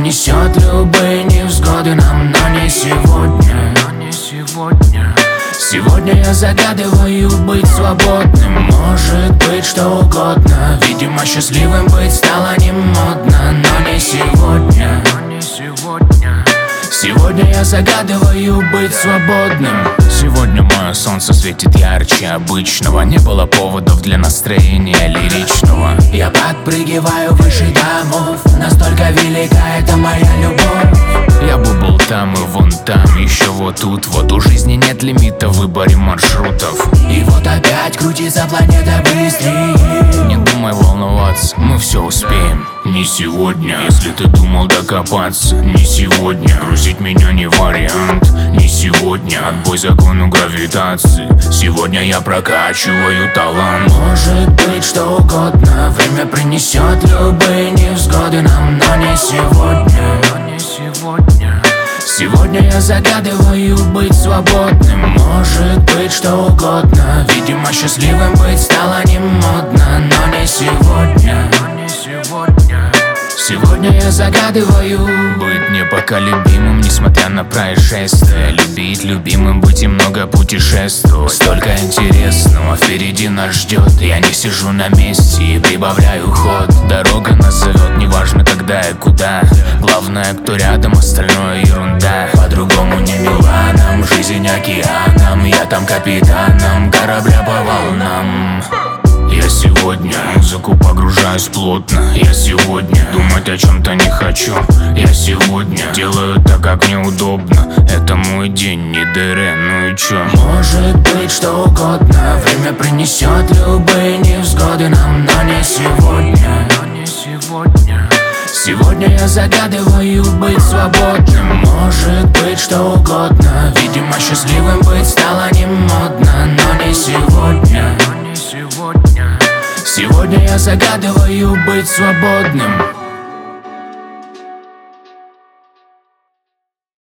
принесет любые невзгоды нам, но не сегодня. Сегодня я загадываю быть свободным. Может быть что угодно. Видимо, счастливым быть стало не модно, но не сегодня. Сегодня я загадываю быть свободным. Сегодня мое солнце светит ярче обычного. Не было поводов для настроения лиричного. Я подпрыгиваю выше домов. Настолько велика эта моя любовь. Я бы был там и вон там, еще вот тут. Вот у жизни нет лимита в выборе маршрутов. И вот опять крутится планета быстрее. Не думай волноваться, мы все успеем. Не сегодня, если ты думал докопаться. Не сегодня, грузить меня не вариант. Не сегодня, отбой закону гравитации. Сегодня я прокачиваю талант. Может быть что угодно. Время принесет любые невзгоды нам, но не сегодня. Сегодня я загадываю быть свободным. Может быть что угодно. Видимо, счастливым быть стало не модно, но не сегодня. Сегодня я загадываю быть непоколебимым, несмотря на происшествия. Любить любимым, быть и много путешествовать. Столько интересного впереди нас ждет. Я не сижу на месте и прибавляю ход. Дорога нас зовет, неважно когда и куда. Главное, кто рядом, остальное ерунда. По-другому не Миланом, жизнь океаном. Я там капитаном корабля по волнам. Я сегодня в музыку погружаюсь плотно. Я сегодня думать о чем-то не хочу. Я сегодня делаю так, как мне удобно. Это мой день, не ДР, ну и чё? Может быть что угодно. Время принесет любые невзгоды нам, но не сегодня. Сегодня я загадываю быть свободным. Может быть что угодно. Видимо, счастливым быть стало не модно, но не сегодня. Сегодня я загадываю быть свободным.